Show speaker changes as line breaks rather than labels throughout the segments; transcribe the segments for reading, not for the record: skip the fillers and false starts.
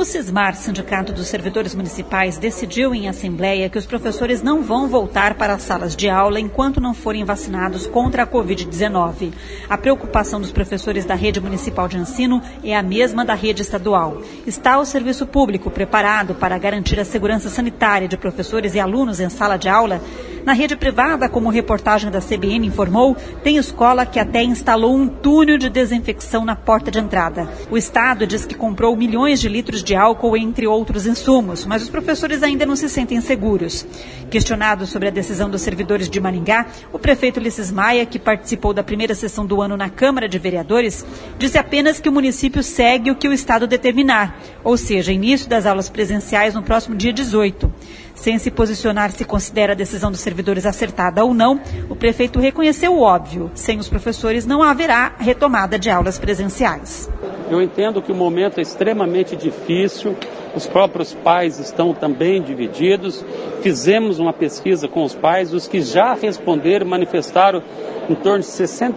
O Sismar, Sindicato dos Servidores Municipais, decidiu em assembleia que os professores não vão voltar para as salas de aula enquanto não forem vacinados contra a Covid-19. A preocupação dos professores da rede municipal de ensino é a mesma da rede estadual. Está o serviço público preparado para garantir a segurança sanitária de professores e alunos em sala de aula? Na rede privada, como reportagem da CBN informou, tem escola que até instalou um túnel de desinfecção na porta de entrada. O Estado diz que comprou milhões de litros de álcool, entre outros insumos, mas os professores ainda não se sentem seguros. Questionado sobre a decisão dos servidores de Maringá, o prefeito Ulisses Maia, que participou da primeira sessão do ano na Câmara de Vereadores, disse apenas que o município segue o que o Estado determinar, ou seja, início das aulas presenciais no próximo dia 18. Sem se posicionar se considera a decisão dos servidores acertada ou não, o prefeito reconheceu o óbvio: sem os professores não haverá retomada de aulas presenciais.
Eu entendo que o momento é extremamente difícil, os próprios pais estão também divididos. Fizemos uma pesquisa com os pais, os que já responderam manifestaram em torno de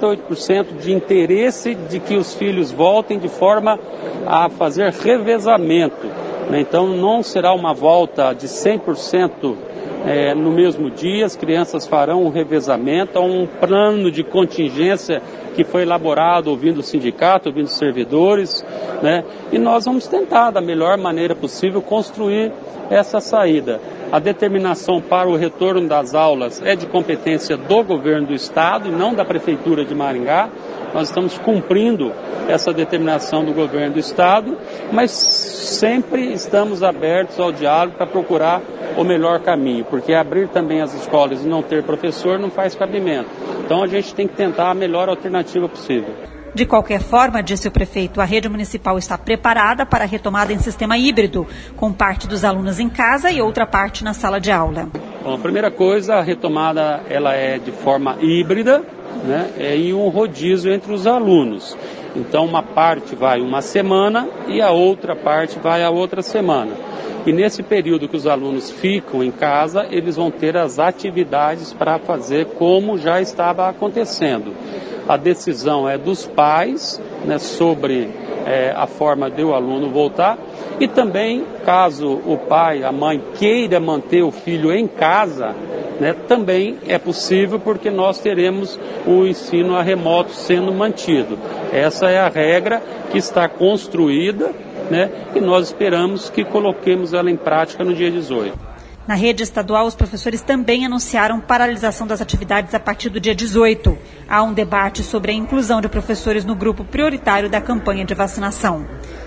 68% de interesse de que os filhos voltem de forma a fazer revezamento. Então não será uma volta de 100% no mesmo dia, as crianças farão um revezamento, há um plano de contingência que foi elaborado ouvindo o sindicato, ouvindo os servidores, né? E nós vamos tentar da melhor maneira possível construir essa saída. A determinação para o retorno das aulas é de competência do governo do estado e não da prefeitura de Maringá. Nós estamos cumprindo essa determinação do governo do estado, mas sempre estamos abertos ao diálogo para procurar o melhor caminho, porque abrir também as escolas e não ter professor não faz cabimento. Então a gente tem que tentar a melhor alternativa possível.
De qualquer forma, disse o prefeito, a rede municipal está preparada para a retomada em sistema híbrido, com parte dos alunos em casa e outra parte na sala de aula.
Bom, a primeira coisa, a retomada ela é de forma híbrida, né, e um rodízio entre os alunos. Então uma parte vai uma semana e a outra parte vai a outra semana. E nesse período que os alunos ficam em casa, eles vão ter as atividades para fazer como já estava acontecendo. A decisão é dos pais, né, sobre a forma de o aluno voltar. E também, caso o pai, a mãe queira manter o filho em casa, né, também é possível, porque nós teremos o ensino a remoto sendo mantido. Essa é a regra que está construída, né, e nós esperamos que coloquemos ela em prática no dia 18.
Na rede estadual, os professores também anunciaram paralisação das atividades a partir do dia 18. Há um debate sobre a inclusão de professores no grupo prioritário da campanha de vacinação.